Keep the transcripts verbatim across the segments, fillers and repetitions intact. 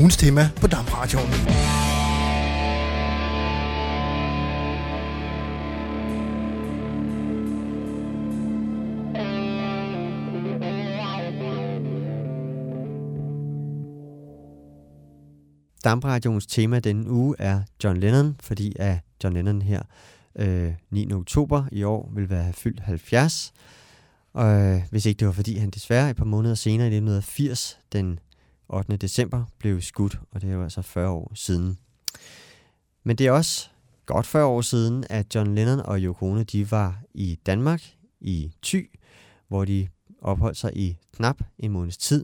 ugens tema på DAMRadioen. DAMRadioens tema denne uge er John Lennon, fordi at John Lennon her øh, niende oktober i år vil være fyldt halvfjerds. Og øh, hvis ikke det var fordi han desværre et par måneder senere i nitten firs, den ottende december, blev skudt, og det er jo altså fyrre år siden. Men det er også godt fyrre år siden, at John Lennon og Yoko Ono, de var i Danmark, i Thy, hvor de opholdt sig i knap en måneds tid.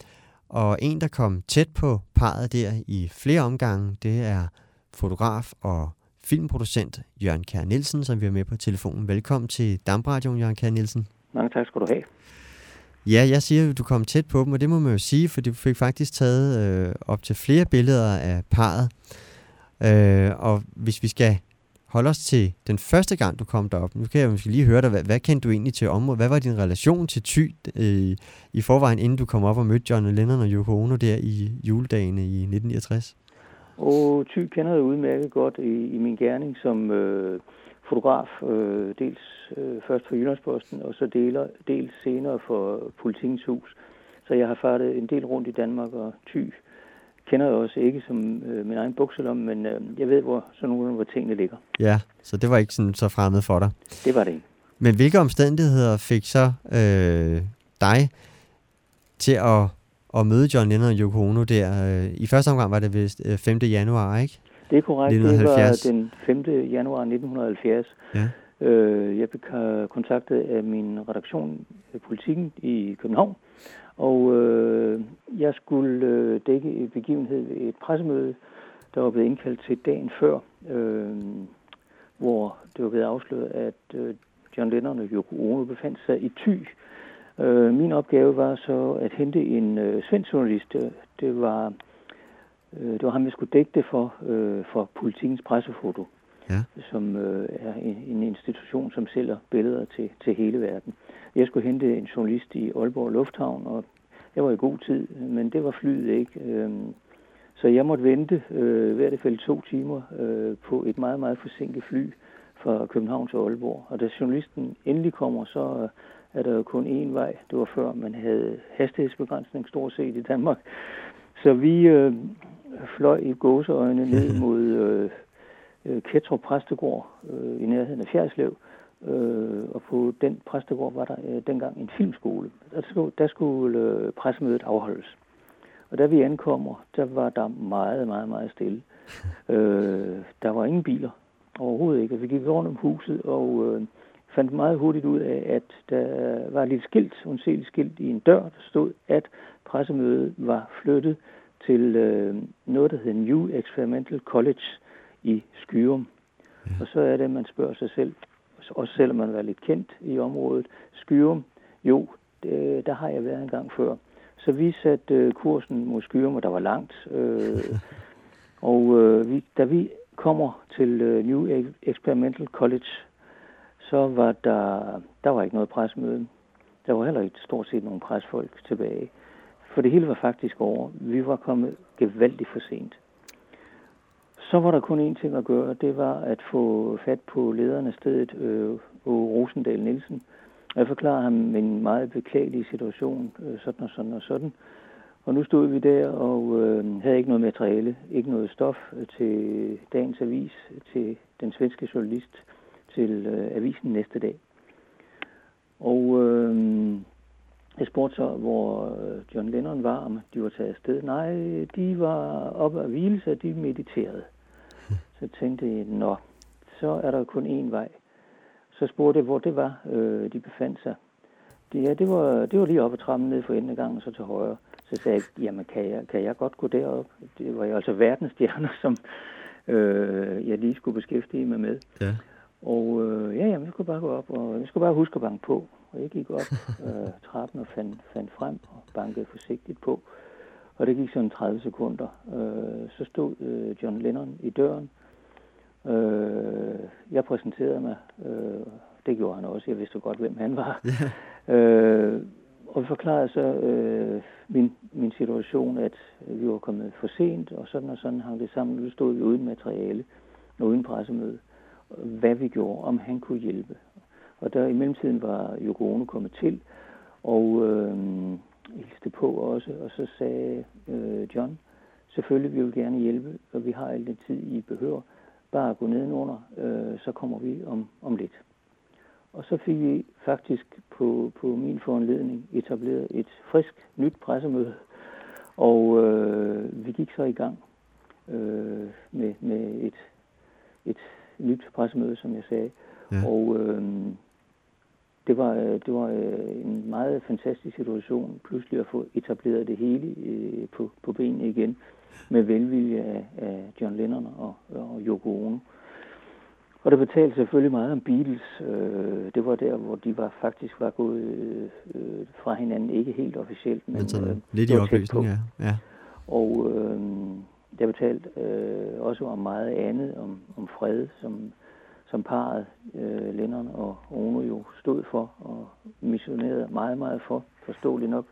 Og en, der kom tæt på parret der i flere omgange, det er fotograf og filmproducent Jørgen Kjær Nielsen, som vi er med på telefonen. Velkommen til DAMRadioen, Jørgen Kjær Nielsen. Mange tak skal du have. Ja, jeg siger, at du kom tæt på dem, og det må man jo sige, for du fik faktisk taget øh, op til flere billeder af parret. Øh, og hvis vi skal holde os til den første gang, du kom derop, nu kan jeg måske lige høre dig, hvad, hvad kendte du egentlig til området? Hvad var din relation til Thy øh, i forvejen, inden du kom op og mødte John Lennon og Yoko Ono der i juledagene i nitten niogtres? Og Thy kender jeg udmærket godt i, i min gerning som øh, fotograf, øh, dels øh, først for Jyllandsposten, og så deler, dels senere for Politikens Hus. Så jeg har fartet en del rundt i Danmark, og Thy kender jeg også ikke som øh, min egen bukselom, men øh, jeg ved, hvor sådan nogle, hvor tingene ligger. Ja, så det var ikke sådan så fremmed for dig. Det var det ikke. Men hvilke omstændigheder fik så øh, dig til at, at møde John Lennon og Yoko Ono der? Øh, I første omgang var det vist øh, femte januar, ikke? Det er korrekt. nitten halvfjerds. Det var den femte januar nitten halvfjerds. Ja. Øh, jeg blev kontaktet af min redaktion Politiken i København, og øh, jeg skulle øh, dække et begivenhed ved et pressemøde, der var blevet indkaldt til dagen før, øh, hvor det var blevet afsløret, at øh, John Lennon og Yoko Ono befandt sig i Thy. Øh, min opgave var så at hente en øh, svensk journalist. Det var, øh, det var ham, jeg skulle dække det for, øh, for Politikens pressefoto, ja. som øh, er en, en institution, som sælger billeder til, til hele verden. Jeg skulle hente en journalist i Aalborg Lufthavn, og jeg var i god tid, men det var flyet ikke. Øhm, så jeg måtte vente øh, hvert fald to timer øh, på et meget, meget forsinket fly fra København til Aalborg. Og da journalisten endelig kommer, så er der jo kun én vej. Det var før man havde hastighedsbegrænsning stort set i Danmark. Så vi øh, fløj i gåseøjne ned mod øh, Kettrup Præstegård øh, i nærheden af Fjerdslev. Øh, og på den præstegård var der øh, dengang en filmskole. Der skulle, der skulle øh, pressemødet afholdes. Og da vi ankommer, der var der meget, meget, meget stille. øh, der var ingen biler overhovedet ikke. Vi gik rundt om huset og øh, fandt meget hurtigt ud af, at der var et lille skilt, undseligt skilt i en dør, der stod, at pressemødet var flyttet til øh, noget, der hed New Experimental College i Skyrum. Ja. Og så er det, man spørger sig selv, også selvom man var lidt kendt i området, Skyrum, jo, det, der har jeg været en gang før. Så vi satte øh, kursen mod Skyrum, og der var langt. Øh, og øh, vi, da vi kommer til øh, New Experimental College, så var der, der var ikke noget pressemøde. Der var heller ikke stort set nogen presfolk tilbage. For det hele var faktisk over. Vi var kommet gevaldigt for sent. Så var der kun én ting at gøre, det var at få fat på lederen af stedet, øh, Rosendal Nielsen. Og jeg forklarer ham en meget beklagelig situation, øh, sådan og sådan og sådan. Og nu stod vi der og øh, havde ikke noget materiale, ikke noget stof til dagens avis, til den svenske journalist, til øh, avisen næste dag. Og øh, jeg spurgte så, hvor John Lennon var, om de var taget afsted. Nej, de var oppe af hvilelse, og de mediterede. Så tænkte jeg, nå, så er der kun én vej. Så spurgte jeg, hvor det var, øh, de befandt sig. Det, ja, det var, det var lige oppe ad trappen ned for enden af gangen, så til højre. Så sagde jeg, jamen kan jeg, kan jeg godt gå derop? Det var jo altså verdensstjerner, som øh, jeg lige skulle beskæftige mig med. Ja. Og øh, ja, jamen, vi skulle bare gå op, og vi skulle bare huske at banke på. Og jeg gik op øh, trappen og fandt, fandt frem og bankede forsigtigt på. Og det gik sådan tredive sekunder. Øh, så stod øh, John Lennon i døren. Øh, jeg præsenterede mig. Øh, det gjorde han også. Jeg vidste godt, hvem han var. øh, og vi forklarede så øh, min, min situation, at vi var kommet for sent, og sådan og sådan hang det sammen. Nu stod vi uden materiale og uden pressemøde. Hvad vi gjorde, om han kunne hjælpe. Og der i mellemtiden var Yoko Ono kommet til, og øh, hilste på også, og så sagde øh, John, selvfølgelig vil vi gerne hjælpe, og vi har al den tid, I behøver. Bare gå nedenunder, øh, så kommer vi om, om lidt. Og så fik vi faktisk på, på min foranledning etableret et frisk, nyt pressemøde, og øh, vi gik så i gang øh, med, med et, et nyt pressemøde, som jeg sagde. Ja. Og øh, det var, det var en meget fantastisk situation, pludselig at få etableret det hele øh, på, på benene igen, med velvilje af, af John Lennon og, og Yoko Ono. Og der betalte selvfølgelig meget om Beatles. Øh, det var der, hvor de var faktisk var gået øh, fra hinanden, ikke helt officielt, men, men sådan, øh, lidt i opløsning, ja. ja. Og øh, der betalte øh, også om meget andet, om, om fred, som, som parret øh, Lennon og Ono jo stod for, og missionerede meget, meget for, forståeligt nok.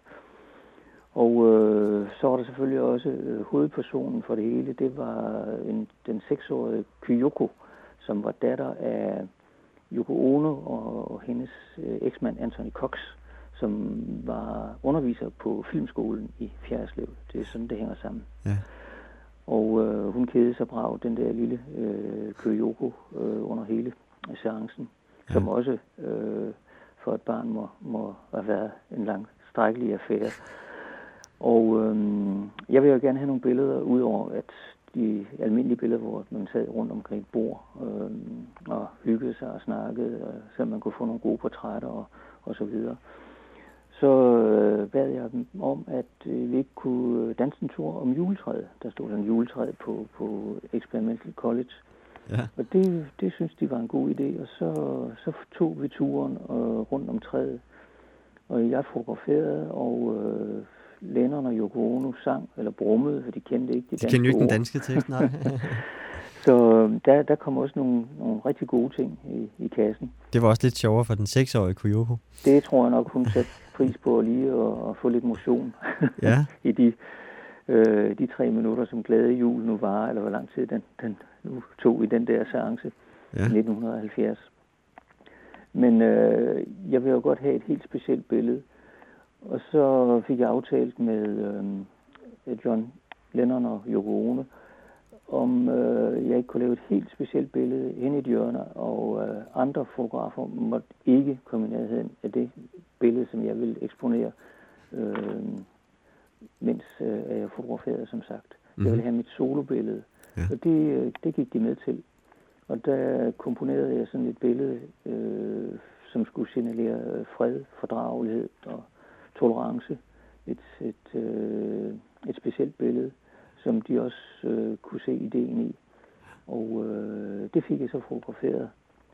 Og øh, så var der selvfølgelig også øh, hovedpersonen for det hele. Det var en, den seksårige Kyoko, som var datter af Yoko Ono og, og hendes øh, eksmand Anthony Cox, som var underviser på filmskolen i Fjerritslev. Det er sådan, det hænger sammen. Ja. Og øh, hun kædede sig brav, den der lille øh, Kyoko, øh, under hele seancen, ja. Som også øh, for et barn må, må have været en lang, strækkelig affære. Og øh, jeg vil jo gerne have nogle billeder, udover at de almindelige billeder, hvor man sad rundt omkring et bord øh, og hyggede sig og snakkede, og så man kunne få nogle gode portrætter og, og så videre. Så øh, bad jeg dem om, at øh, vi ikke kunne danse en tur om juletræet. Der stod sådan en juletræ på, på Experimental College. Ja. Og det, det synes de var en god idé, og så, så tog vi turen øh, rundt om træet. Og jeg fotograferede, og øh, Lennon og Yoko Ono sang, eller brummede, for de kendte ikke de, de danske ord. De kendte jo ikke den danske tekst, nej. Så der, der kom også nogle, nogle rigtig gode ting i, i kassen. Det var også lidt sjovere for den seksårige Kyoko. Det tror jeg nok, hun satte pris på lige at, at få lidt motion ja. i de, øh, de tre minutter, som Glade Jul nu var, eller hvor lang tid den, den nu tog i den der seance ja. i nitten halvfjerds. Men øh, jeg vil jo godt have et helt specielt billede. Og så fik jeg aftalt med øh, John Lennon og Yoko Ono, om øh, jeg ikke kunne lave et helt specielt billede hen i et hjørne, og øh, andre fotografer måtte ikke komme i nærheden af det billede, som jeg ville eksponere, øh, mens øh, jeg fotograferede, som sagt. Mm-hmm. Jeg ville have mit solobillede, ja. Og det, øh, det gik de med til. Og der komponerede jeg sådan et billede, øh, som skulle signalere fred, fordragelighed og tolerance. Et, et, øh, et specielt billede, som de også øh, kunne se ideen i. Og øh, det fik jeg så fotograferet.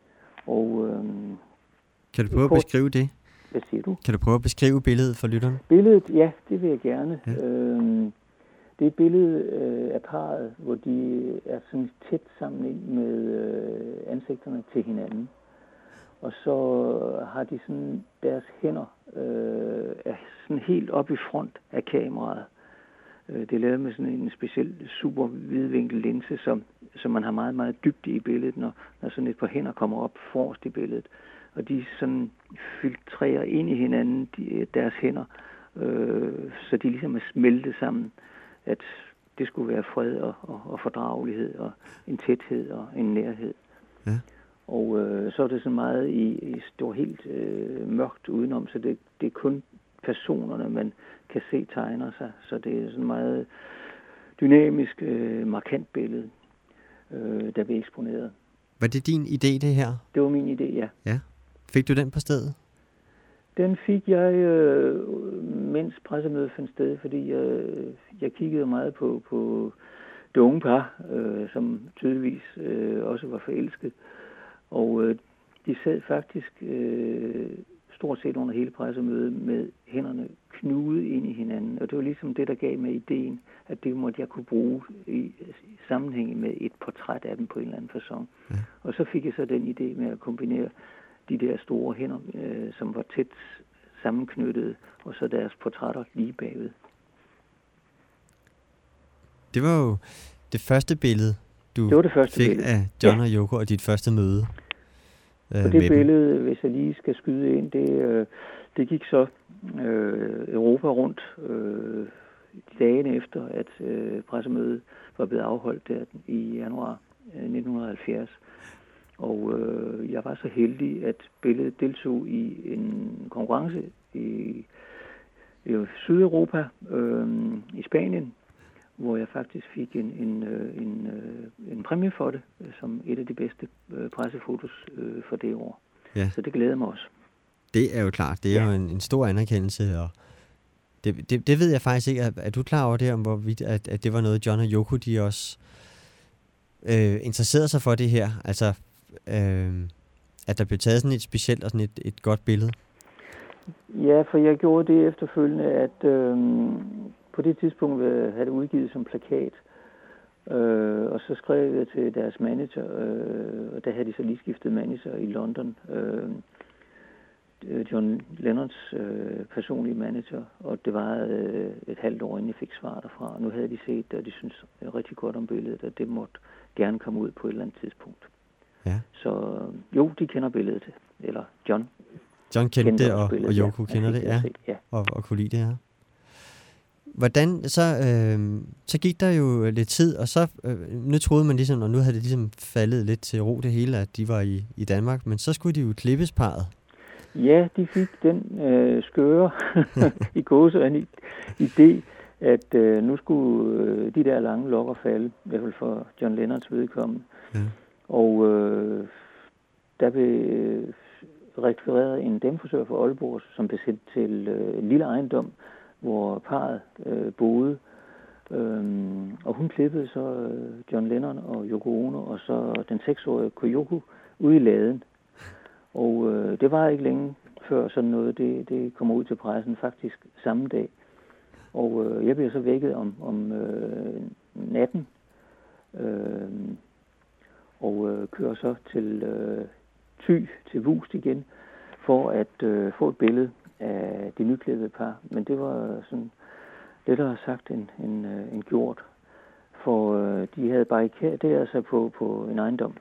Og, øh, kan du prøve at beskrive det? Hvad siger du? Kan du prøve at beskrive billedet for lytteren? Billedet, ja, det vil jeg gerne. Ja. Øh, det er et billede øh, af parret, hvor de er sådan tæt sammen ind med øh, ansigterne til hinanden. Og så har de sådan deres hænder øh, er sådan helt op i front af kameraet. Det er lavet med sådan en speciel super vidvinkel linse, som, som man har meget, meget dybt i billedet, når, når sådan et par hænder kommer op forrest i billedet. Og de sådan filtrerer ind i hinanden, de, deres hænder, øh, så de ligesom er smeltet sammen. At det skulle være fred og, og, og fordragelighed og en tæthed og en nærhed. Ja. Og øh, så er det så meget i, i står helt øh, mørkt udenom, så det, det er kun personerne, man kan se tegner sig, så det er sådan meget dynamisk, øh, markant billede, øh, der bliver eksponeret. Var det din idé, det her? Det var min idé, ja. Ja. Fik du den på stedet? Den fik jeg, øh, mens pressemødet fandt sted, fordi jeg, jeg kiggede meget på, på det unge par, øh, som tydeligvis øh, også var forelsket. Og øh, de sad faktisk øh, stort set under hele pressemødet med hænderne knudet ind i hinanden. Og det var ligesom det, der gav mig ideen, at det måtte jeg kunne bruge i, i sammenhæng med et portræt af dem på en eller anden facon. Ja. Og så fik jeg så den idé med at kombinere de der store hænder, øh, som var tæt sammenknyttede, og så deres portrætter lige bagved. Det var jo det første billede, du det var det første fik billede. af John ja. og Yoko, og dit første møde øh, og det billede, dem. Hvis jeg lige skal skyde ind, det, øh, det gik så øh, Europa rundt øh, dagene efter, at øh, pressemødet var blevet afholdt der i januar øh, nitten halvfjerds. Og øh, jeg var så heldig, at billedet deltog i en konkurrence i, i Sydeuropa, øh, i Spanien, hvor jeg faktisk fik en, en, en, en præmie for det, som et af de bedste pressefotos for det år. Ja. Så det glæder mig også. Det er jo klart. Det er ja. jo en, en stor anerkendelse, og det, det, det ved jeg faktisk ikke. Er, er du klar over det, om hvorvidt, at, at det var noget, John og Yoko, de også øh, interesserede sig for det her? Altså, øh, at der blev taget sådan et specielt og sådan et, et godt billede? Ja, for jeg gjorde det efterfølgende, at øh, på det tidspunkt havde det udgivet som plakat, øh, og så skrev jeg til deres manager, øh, og der havde de så lige skiftet manager i London, øh, John Lennons øh, personlige manager, og det var øh, et halvt år, inden jeg fik svar derfra. Og nu havde de set det, og de syntes rigtig godt om billedet, og det måtte gerne komme ud på et eller andet tidspunkt. Ja. Så jo, de kender billedet, eller John. John kendte det, og, og Yoko ja, kender det, ja, ja. Og, og kunne lide det her. Hvordan, så, øh, så gik der jo lidt tid, og så, øh, nu troede man ligesom, og nu havde det ligesom faldet lidt til ro det hele, at de var i, i Danmark, men så skulle de jo klippes parret. Ja, de fik den øh, skøre i gåseøjne idé, at øh, nu skulle øh, de der lange lokker falde, i hvert fald for John Lennons vedkommende. Ja. Og øh, der blev øh, rekvireret en damefrisør fra Aalborg, som blev sendt til øh, en lille ejendom, hvor parret øh, boede. Øhm, og hun klippede så øh, John Lennon og Yoko Ono, og så den seksårige Koyoko ude i laden. Og øh, det var ikke længe før sådan noget, det, det kommer ud til pressen, faktisk samme dag. Og øh, jeg bliver så vækket om, om øh, natten, øh, og øh, kører så til øh, Thy, til Vust igen, for at øh, få et billede af det nyklippede par. Men det var sådan lettere sagt end, end, øh, end gjort, for øh, de havde barrikaderet sig på, på en ejendom.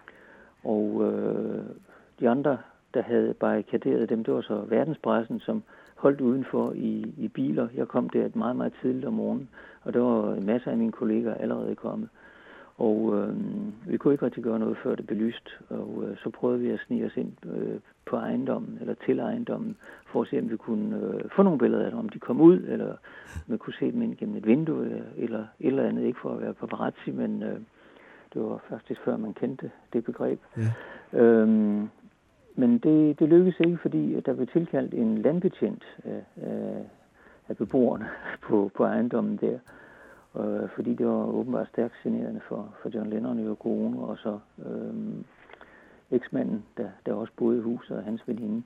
Og øh, de andre, der havde barrikaderet dem, det var så verdenspressen, som holdt udenfor i, i biler. Jeg kom der et meget, meget tidligt om morgenen, og der var masser af mine kolleger allerede kommet. Og øh, vi kunne ikke rigtig gøre noget, før det blev lyst, og øh, så prøvede vi at snige os ind øh, på ejendommen, eller til ejendommen, for at se, om vi kunne øh, få nogle billeder af dem, om de kom ud, eller man kunne se dem ind gennem et vindue, eller, eller et eller andet, ikke for at være paparazzi, men øh, det var faktisk før man kendte det begreb. Ja. Øhm, men det, det lykkedes ikke, fordi der blev tilkaldt en landbetjent af, af, af beboerne på, på ejendommen der. Øh, fordi det var åbenbart stærkt generende for, for John Lennon og Yoko Ono, og så øh, eksmanden, der, der også boede i huset, og hans veninde.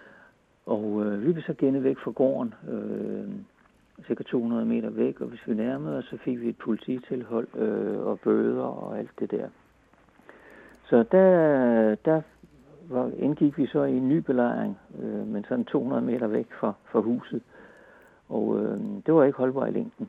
Og øh, vi blev så gennet væk fra gården, øh, cirka to hundrede meter væk, og hvis vi nærmede os, så fik vi et polititilhold øh, og bøder og alt det der. Så der, der var, indgik vi så i en ny belejring, øh, men sådan to hundrede meter væk fra, fra huset. Og øh, det var ikke holdbart i længden.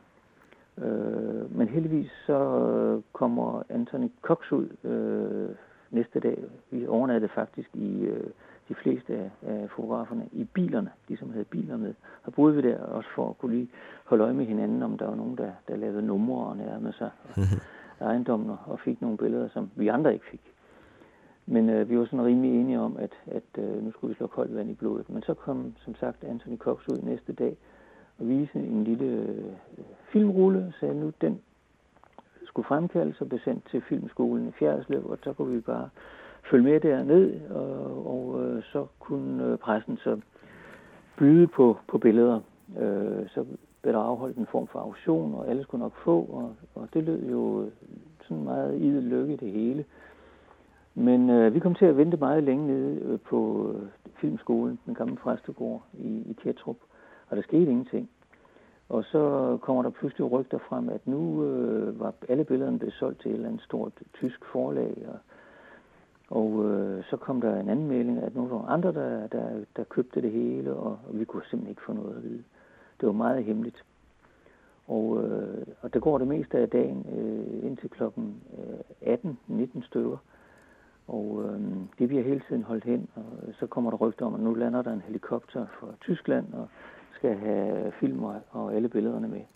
Øh, men heldigvis så kommer Anthony Cox ud øh, næste dag. Vi overnattede faktisk i øh, de fleste af, af fotograferne i bilerne, de som havde biler med. Og boede vi der også for at kunne lige holde øje med hinanden, om der var nogen, der, der lavede numre og nærmede sig ejendommen og fik nogle billeder, som vi andre ikke fik. Men øh, vi var sådan rimelig enige om, at, at øh, nu skulle vi slå koldt vand i blodet. Men så kom som sagt Anthony Cox ud næste dag og vise en lille øh, filmrulle, sagde nu den skulle fremkaldes og blev sendt til filmskolen i Fjerritslev, og så kunne vi bare følge med derned, og, og øh, så kunne øh, pressen så byde på, på billeder. Øh, så blev der afholdt en form for auktion, og alle skulle nok få, og, og det lød jo sådan meget idel lykke det hele. Men øh, vi kom til at vente meget længe nede øh, på øh, filmskolen, den gamle præstegård i, i Kjetrup, og der skete ingenting. Og så kommer der pludselig rygter frem, at nu øh, var alle billederne blevet solgt til et eller andet stort tysk forlag, og Og øh, så kom der en anden melding, at nogle var andre, der, der, der købte det hele, og, og vi kunne simpelthen ikke få noget at vide. Det var meget hemmeligt. Og, øh, og det går det meste af dagen øh, indtil klokken atten nitten stykker. Og øh, det bliver hele tiden holdt hen, og så kommer der rygter om, at nu lander der en helikopter fra Tyskland og skal have film og, og alle billederne med.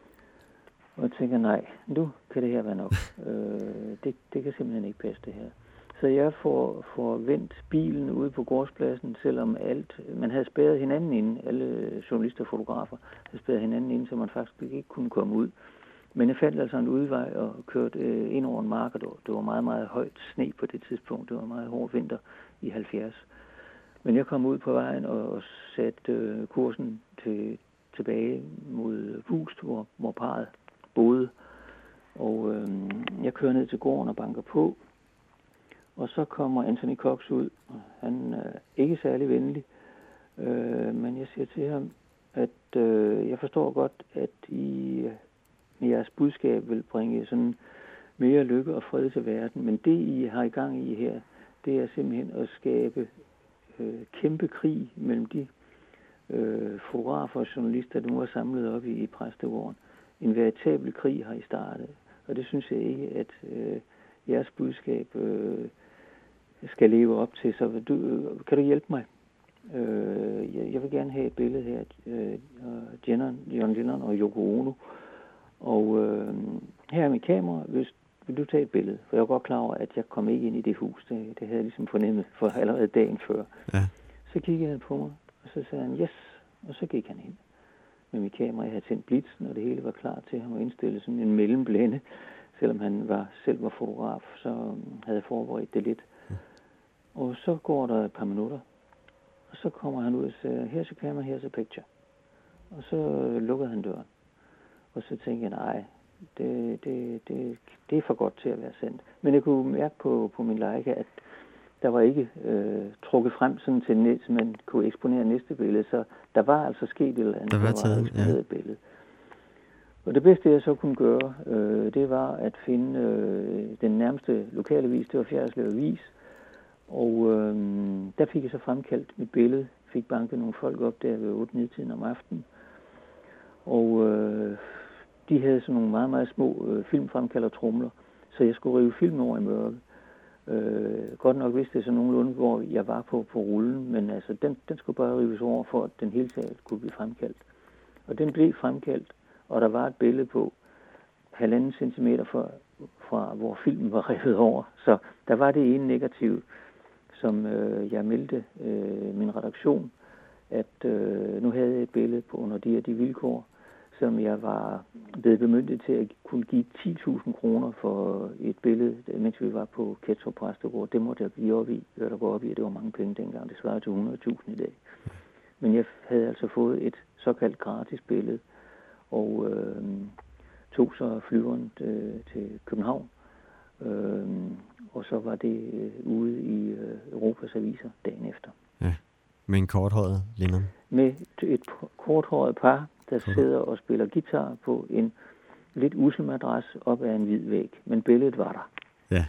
Og jeg tænker, nej, nu kan det her være nok. øh, det, det kan simpelthen ikke passe det her. Så jeg får, får vendt bilen ude på gårdspladsen, selvom alt, man havde spærret hinanden inde, alle journalister og fotografer havde spærret hinanden inde, så man faktisk ikke kunne komme ud. Men jeg fandt altså en udvej og kørte øh, ind over en mark, og det var meget, meget højt sne på det tidspunkt. Det var meget hård vinter i halvfjerds. Men jeg kom ud på vejen og, og satte øh, kursen til, tilbage mod Pust, hvor, hvor parret boede. Og øh, jeg kører ned til gården og banker på. Og så kommer Anthony Cox ud. Han er ikke særlig venlig. Øh, men jeg siger til ham, at øh, jeg forstår godt, at I... jeres budskab vil bringe sådan mere lykke og fred til verden. Men det, I har i gang i her, det er simpelthen at skabe øh, kæmpe krig mellem de øh, fotografer og journalister, der nu er samlet op i, i præstegården. En veritabel krig har I startet. Og det synes jeg ikke, at øh, jeres budskab øh, skal leve op til. Så du, øh, kan du hjælpe mig? Øh, jeg, jeg vil gerne have et billede her. Øh, Lennon, John Lennon og Yoko Ono. Og øh, her er mit kamera, hvis vil du tage et billede? For jeg var godt klar over, at jeg kom ikke ind i det hus. Det, det havde jeg ligesom fornemmet for allerede dagen før. Ja. Så kiggede han på mig, og så sagde han, yes. Og så gik han ind med mit kamera. Jeg havde tændt blitzen, og det hele var klar til ham at indstille sådan en mellemblænde. Selvom han var, selv var fotograf, så havde jeg forberedt det lidt. Ja. Og så går der et par minutter, og så kommer han ud og siger, here's a camera, here's a picture. Og så lukkede han døren. Og så tænkte jeg, nej, det, det, det, det er for godt til at være sendt. Men jeg kunne mærke på, på min Leica, at der var ikke øh, trukket frem sådan til net, så man kunne eksponere næste billede. Så der var altså sket et eller andet, der var, der var eksponeret ja. et billede. Og det bedste, jeg så kunne gøre, øh, det var at finde øh, den nærmeste lokalavis, det var Fjerritslev Avis. Og øh, der fik jeg så fremkaldt mit billede, fik banket nogle folk op der ved otte ni tiden om aftenen. Og øh, de havde sådan nogle meget, meget små øh, filmfremkaldertrumler, så jeg skulle rive filmen over i mørket. Øh, godt nok vidste jeg så nogenlunde, hvor jeg var på, på rullen, men altså, den, den skulle bare rives over, for at den hele taget kunne blive fremkaldt. Og den blev fremkaldt, og der var et billede på halvanden centimeter fra, fra, hvor filmen var revet over. Så der var det ene negativ, som øh, jeg meldte øh, min redaktion, at øh, nu havde jeg et billede på under de her de vilkår, som jeg var blevet bemyndiget til at kunne give ti tusind kroner for et billede, mens vi var på Ketrup Præstegård. Det måtte jeg blive op i, hvad der går op i, det var mange penge dengang. Det svarede til hundrede tusind i dag. Men jeg havde altså fået et såkaldt gratis billede, og øh, tog så flyveren øh, til København. Øh, og så var det øh, ude i øh, Europas aviser dagen efter. Ja, med en korthåret Lennon. Med et korthåret par, der sidder og spiller guitar på en lidt ussel madras op ad en hvid væg. Men billedet var der. Ja.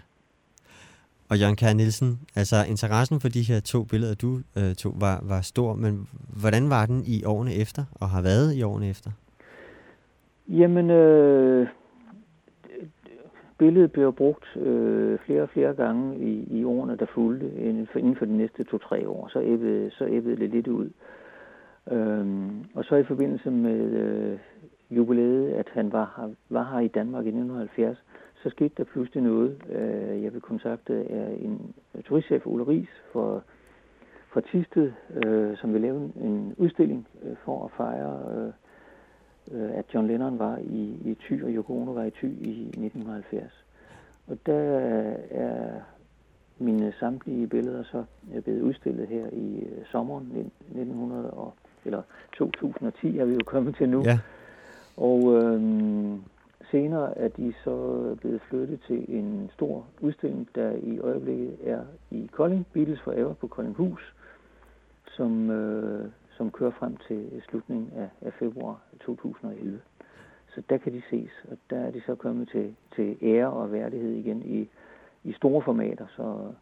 Og Jørgen Kjær Nielsen, altså interessen for de her to billeder, du øh, tog, var, var stor, men hvordan var den i årene efter, og har været i årene efter? Jamen, øh, billedet blev brugt øh, flere og flere gange i, i årene, der fulgte, inden for, inden for de næste to-tre år. Så æbbede, så æbbede det lidt ud. Øhm, og så i forbindelse med øh, jubilæet, at han var her, var her i Danmark i nitten halvfjerds, så skete der pludselig noget. Øh, jeg blev kontaktet af en turistchef, Ole Ries, for, fra Thisted, øh, som ville lave en, en udstilling øh, for at fejre, øh, at John Lennon var i, i Thy, og Yoko Ono var i Thy i nitten halvfjerds. Og der er mine samtlige billeder så er blevet udstillet her i øh, sommeren nitten hundrede og eller to tusind og ti er vi jo kommet til nu. Ja. Og øhm, senere er de så blevet flyttet til en stor udstilling, der i øjeblikket er i Kolding, Beatles Forever på Koldinghus, som, øh, som kører frem til slutningen af, af februar to tusind og elleve. Så der kan de ses, og der er de så kommet til, til ære og værdighed igen i, i store formater, så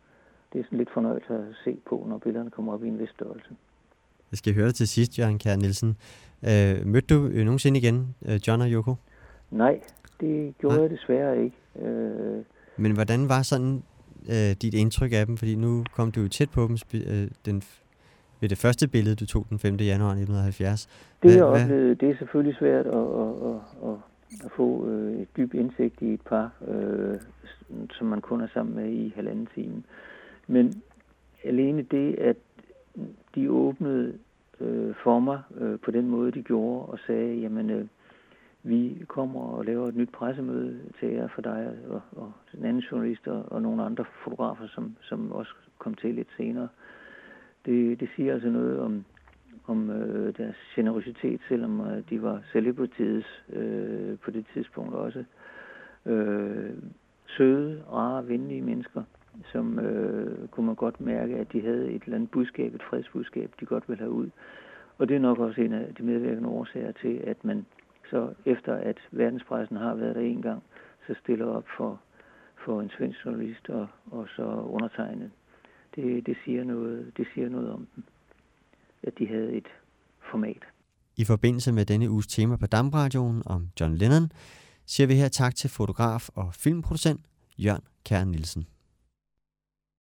det er sådan lidt fornøjelse at se på, når billederne kommer op i en vis størrelse. Jeg skal høre det til sidst, Jørgen Kjær Nielsen. Øh, mødte du øh, nogensinde igen øh, John og Yoko? Nej, det gjorde Nej. jeg desværre ikke. Øh... Men hvordan var sådan øh, dit indtryk af dem? Fordi nu kom du jo tæt på dem øh, den, ved det første billede, du tog den femte januar nitten halvfjerds. Det jeg oplevede, det er selvfølgelig svært at, at, at, at, at få øh, et dyb indsigt i et par, øh, som man kun er sammen med i halvanden time. Men alene det, at de åbnede øh, for mig øh, på den måde, de gjorde, og sagde, jamen, øh, vi kommer og laver et nyt pressemøde til jer for dig og, og den anden journalist og, og nogle andre fotografer, som, som også kom til lidt senere. Det, det siger altså noget om, om øh, deres generøsitet, selvom øh, de var celebrities øh, på det tidspunkt også. Øh, søde, rare, venlige mennesker, som øh, kunne man godt mærke, at de havde et eller andet budskab, et fredsbudskab, de godt ville have ud. Og det er nok også en af de medvirkende årsager til, at man så efter at verdenspressen har været der en gang, så stiller op for, for en svensk journalist og, og så undertegnet. Det, det, siger noget, det siger noget om dem, at de havde et format. I forbindelse med denne uges tema på DAMradioen om John Lennon, siger vi her tak til fotograf og filmproducent Jørgen Kjær Nielsen.